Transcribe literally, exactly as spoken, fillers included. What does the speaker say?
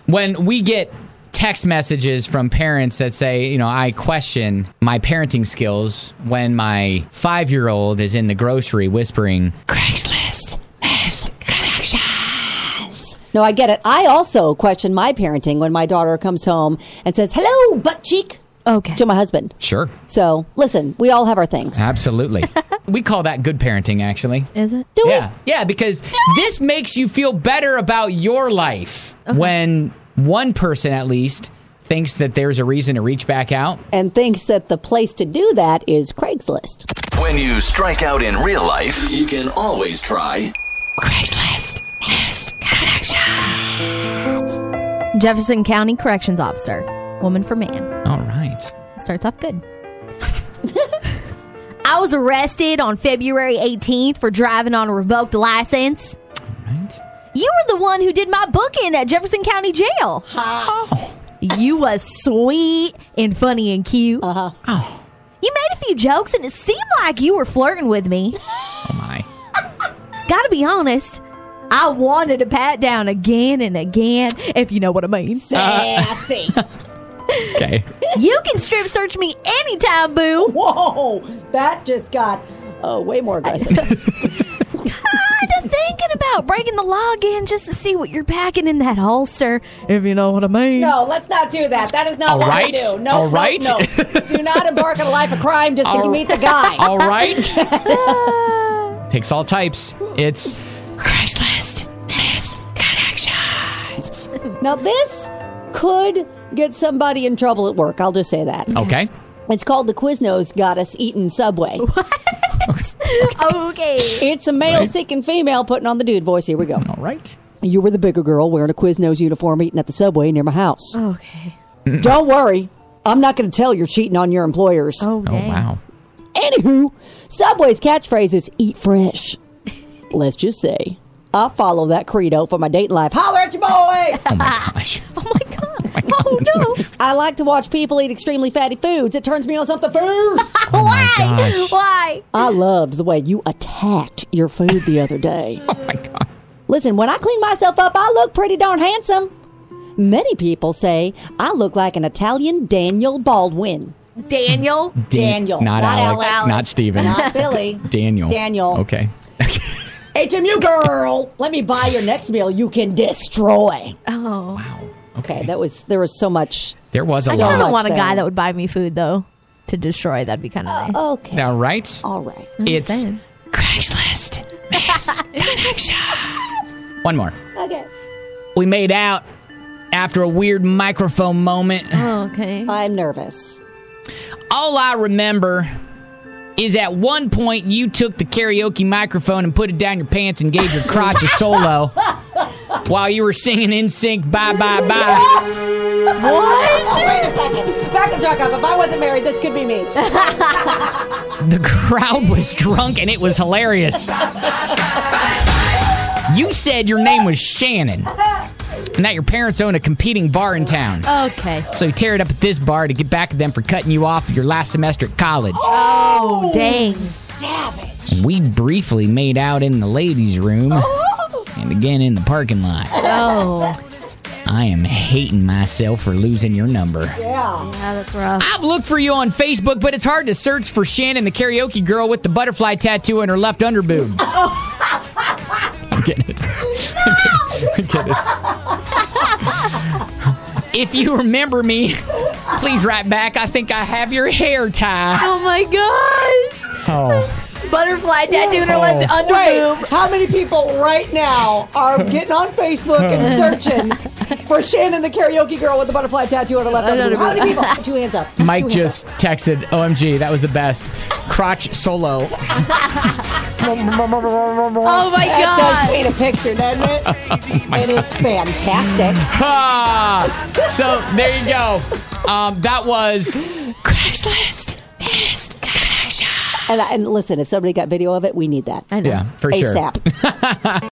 When we get text messages from parents that say, you know, I question my parenting skills when my five-year-old is in the grocery whispering, Craigslist, best connections. No, I get it. I also question my parenting when my daughter comes home and says, hello, butt cheek. Okay. To my husband. Sure. So, listen, we all have our things. Absolutely. We call that good parenting, actually. Is it? Do yeah. we? Yeah, because this makes you feel better about your life Okay. when one person, at least, thinks that there's a reason to reach back out. And thinks that the place to do that is Craigslist. When you strike out in real life, you can always try Craigslist. Best connections. Jefferson County Corrections Officer. Woman for man. All right. Starts off good. I was arrested on February eighteenth for driving on a revoked license. All right. You were the one who did my booking at Jefferson County Jail. Hot. You was sweet and funny and cute. Uh-huh. Oh. You made a few jokes and it seemed like you were flirting with me. Oh, my. Gotta be honest, I wanted to pat down again and again, if you know what I mean. Sassy. Okay. You can strip search me anytime, boo. Whoa, that just got uh, way more aggressive. Kinda thinking about breaking the law again just to see what you're packing in that holster, if you know what I mean. No, let's not do that. That is not All what right. we do. No, All no, right. no. Do not embark on a life of crime just so All- you meet the guy. All right. Takes all types. It's Craigslist. Best connections. Now, this could get somebody in trouble at work. I'll just say that. Okay. It's called the Quiznos Got Us Eating Subway. Okay. It's a male Right. seeking female putting on the dude voice. Here we go. All right. You were the bigger girl wearing a Quiznos uniform eating at the Subway near my house. Okay. Don't worry. I'm not going to tell you're cheating on your employers. Oh, Oh, dang. wow. Anywho, Subway's catchphrase is eat fresh. Let's just say, I follow that credo for my dating life. Holler at your boy! Oh, my gosh. Oh, my God. Oh, no. I like to watch people eat extremely fatty foods. It turns me on something fierce. Oh, my Why? gosh. Why? I loved the way you attacked your food the other day. Oh, my God. Listen, when I clean myself up, I look pretty darn handsome. Many people say I look like an Italian Daniel Baldwin. Daniel? Daniel. Not, Not Alec. Alec. Not Steven. Not Billy. Daniel. Daniel. Okay. H M U girl, let me buy your next meal you can destroy. Oh. Wow. Okay, that was there was so much. There was a I So lot. kind of much want a there. guy that would buy me food, though, to destroy. That'd be kind of nice. Okay. All right. All right. It's saying. Craigslist. Best connections. One more. Okay. We made out after a weird microphone moment. Oh, okay. I'm nervous. All I remember is at one point you took the karaoke microphone and put it down your pants and gave your crotch a solo while you were singing N Sync Bye Bye Bye. Oh, wait a second. Back the truck up. If I wasn't married, this could be me. The crowd was drunk and it was hilarious. You said your name was Shannon and that your parents own a competing bar in town. Okay. So you tear it up at this bar to get back at them for cutting you off your last semester at college. Oh, dang. Savage. We briefly made out in the ladies' room and again in the parking lot. Oh. I am hating myself for losing your number. Yeah. Yeah, that's rough. I've looked for you on Facebook, but it's hard to search for Shannon, the karaoke girl with the butterfly tattoo on her left underboob. I get it. I get it. If you remember me, please write back. I think I have your hair tie. Oh, my gosh. Oh. Butterfly tattoo in her left Oh. underboob. Wait, how many people right now are getting on Facebook and searching for Shannon, the karaoke girl with the butterfly tattoo on her left underboob? How many people? Two hands up. Mike Two hands just texted, O M G, that was the best. Crotch solo. Oh, my That God. does paint a picture, doesn't it? And it's fantastic. Ah, so there you go. Um, that was Craigslist Best Connection. And, and listen, if somebody got video of it, we need that. I know. Yeah, for sure. ASAP.